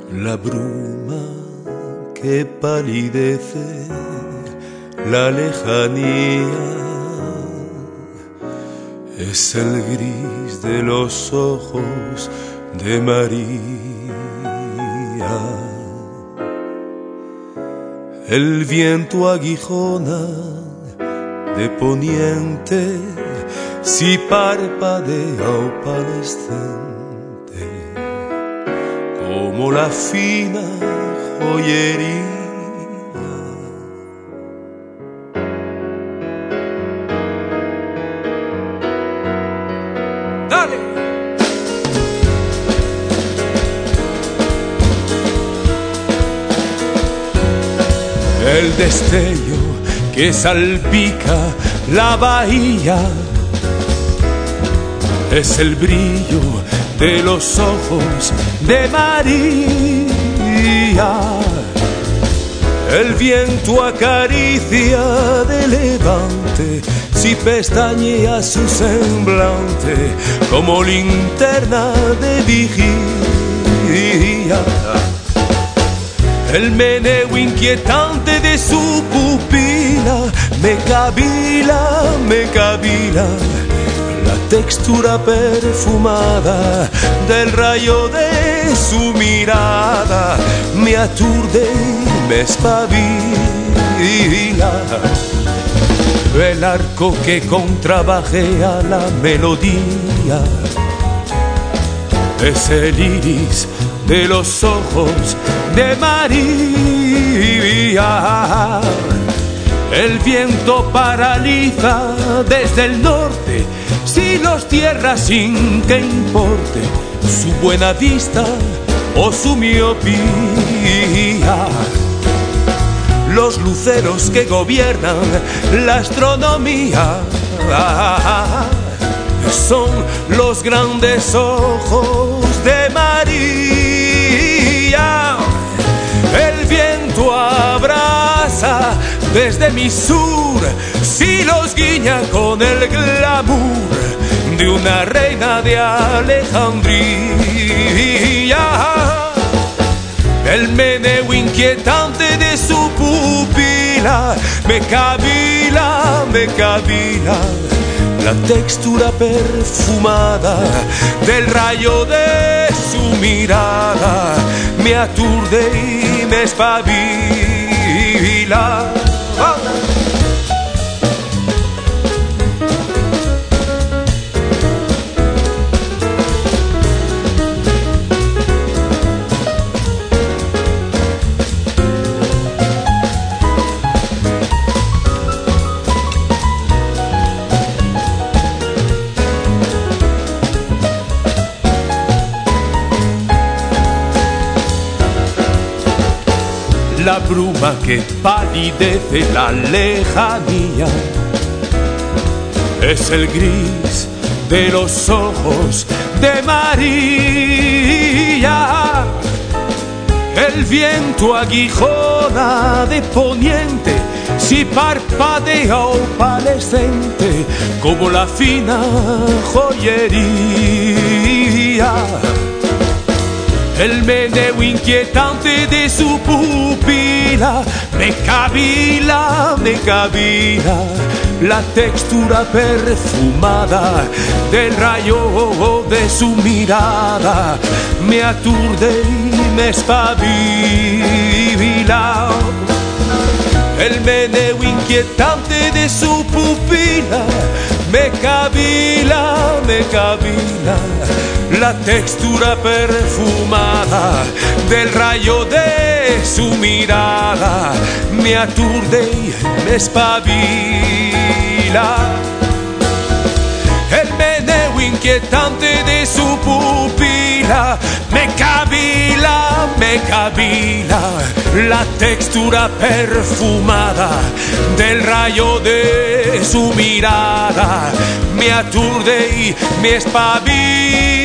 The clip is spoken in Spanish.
La bruma que palidece la lejanía es el gris de los ojos de María. El viento aguijona de poniente si parpadea opalescente como la fina joyería. ¡Dale! El destello que salpica la bahía es el brillo de los ojos de María. El viento acaricia de levante si pestañea su semblante como linterna de vigilia. El meneo inquietante de su pupila me cavila la textura perfumada del rayo de su mirada, me aturde y me espabila. El arco que contrabajea la melodía es el iris de los ojos de María. El viento paraliza desde el norte si los tierra sin que importe su buena vista o su miopía. Los luceros que gobiernan la astronomía son los grandes ojos de María. El viento abraza desde mi sur si los guiña con el glamour de una reina de Alejandría. El meneo inquietante de su pupila me cavila la textura perfumada del rayo de su mirada, me aturde y me espabila. La bruma que palidece la lejanía es el gris de los ojos de María. El viento aguijona de poniente si parpadea opalescente como la fina joyería. El meneo inquietante de su pupila me cavila la textura perfumada del rayo de su mirada, me aturde y me espabila. El meneo inquietante de su pupila me cavila la textura perfumada del rayo de su mirada, me aturde y me espabila. El meneo inquietante de su pupila me cavila la textura perfumada del rayo de su mirada, me aturde y me espabila.